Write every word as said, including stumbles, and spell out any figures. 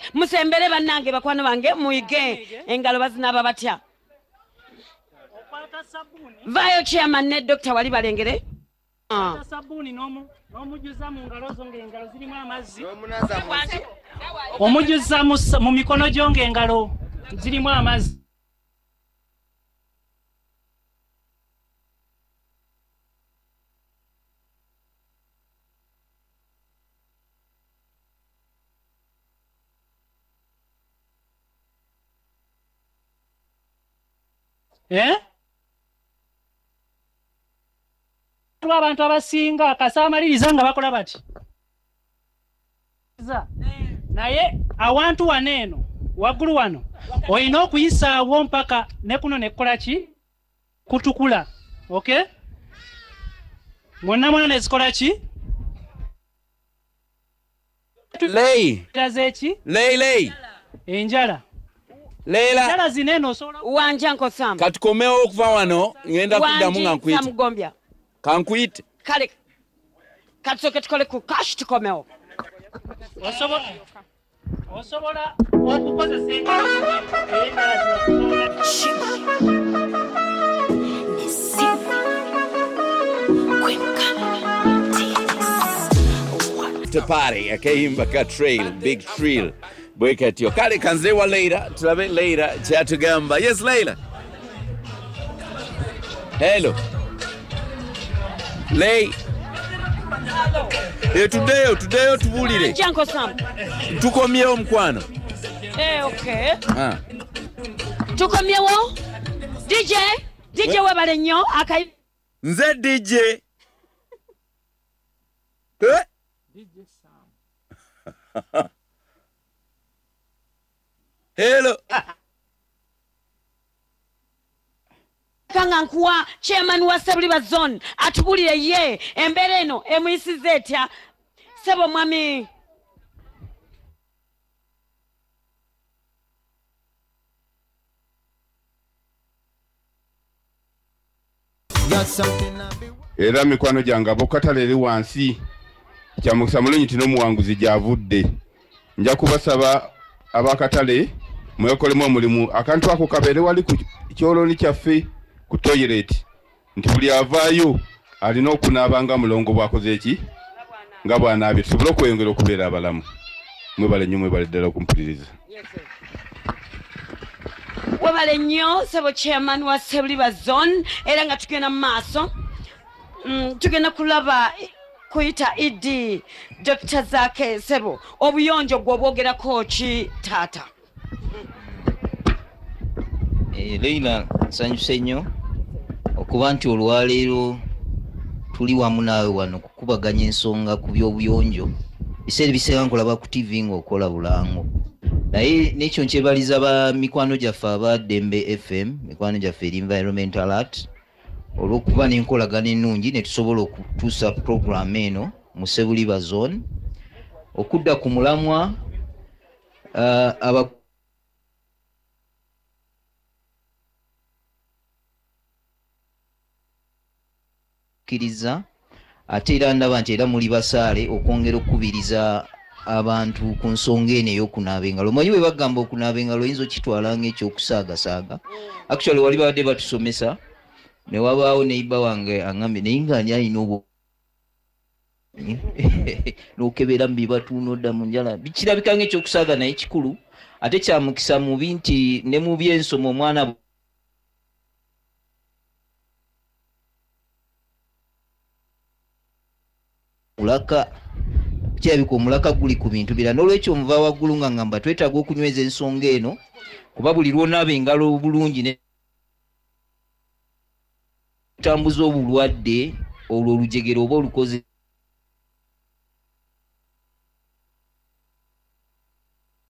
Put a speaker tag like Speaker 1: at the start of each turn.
Speaker 1: musembere bannange bakwano bange muyige engalo bazinaba batya vayo chairman ne Doctor Wali Balengere
Speaker 2: ah sabuni nomu nomujuza mu ngalo zo ngengalo zirimu amazzi omujuza mu mikono gyo ngengalo zirimu amazzi eh abantu abasinga akasamaliriza nga bakola bati naye awantu waneeno waggulu wano olina okuyisaawo mpaka ne kuno nekola ki kutukula okay mwonna mwonna nezikola ki
Speaker 3: lei
Speaker 2: tazeki
Speaker 3: lei lei
Speaker 2: enjala
Speaker 3: Leila
Speaker 2: enjala zineno sola
Speaker 1: wanja nkosam
Speaker 3: katukomewo okuva wano ngenda kuddamu nga nkwita
Speaker 1: Samugombya
Speaker 3: kankuyite
Speaker 1: kale katsoke tukole ku cash tukomewo
Speaker 2: osobola osobola okukozesa enjala
Speaker 3: to party akayimba ka trail big trail bwekatyo kale kanzewa Leila tulabe Leila kyatugamba yes Leila hello Lei e tudeyo tudeyo tubulire
Speaker 1: janko sam
Speaker 3: tukomyewo mkwano
Speaker 1: eh okay
Speaker 3: ah
Speaker 1: tukomyewo D J D J wabale nnyo akai
Speaker 3: nze D J eh
Speaker 2: D J Sam
Speaker 3: hello
Speaker 1: kanga nkuwa chairman wa Sebuliba zone atubulire ye embere eno emuyisize etya sebo mwami
Speaker 4: era mikwano gyange abokatale eri wansi kyamukisa mulungi tino muwanguzi gyavudde nja kubasaba abakatale mwekolemu omulimu akantu ako kabeere wali ku kyoloni kyaffe ku toilet nti buli avaayo alina okunaabanga mulongo bwakoze eki nga bwanaabye tusobole okweyongera okubeera abalamu mwebale nnyo mwebale ddala okumpuliriza
Speaker 1: wabale nnyo sebo chairman wa Sebuliba zone era nga tugenda mu maaso mm, tugenda kulaba kuyita Idi Doctor Zake sebo obuyonjo gwe obwogerako ki taata
Speaker 5: eh Leila nsanyuse nnyo okuba nti olwaleero tuli wamu naawe wano kukubaganya ensonga ku by'obuyonjo biseera biseera nkolaba ku T V ng'okola bulango naye n'ekyo nkyebaliza ba mikwano gyaffe aba Dembe F M mikwano gyaffe eri environmental art olw'okuba n'enkolagana ennungi ne tusobola okutuusa program eno mu Sebuliba zone okudda ku mulamwa uh, aba kiriza ate era ndaba nti era muli basaale okwongera okukubiriza abantu ku nsonga eno ey'okunaaba engalo omanyi bwe bagamba okunaaba engalo oyinza okitwala ng'ekyokusaagasaaga actually wali babadde batusomesa ne wabaawo neiba wange aŋŋambye naye ng'ani alina obwo n'okebera mu bibatuuno odda mu njala kirabika ng'ekyokusaaga naye kikulu ate kyamukisa mubi nti ne mu byensoma omwana mulaka kirabika omulaka guli ku bintu bira n'olwekyo omuva waggulu nga ngamba twetaaga okunyweza ensonga eno kuba buli lwonaaba engalo obulungi ne tambuza obulwadde olwo olujegero oba olukoze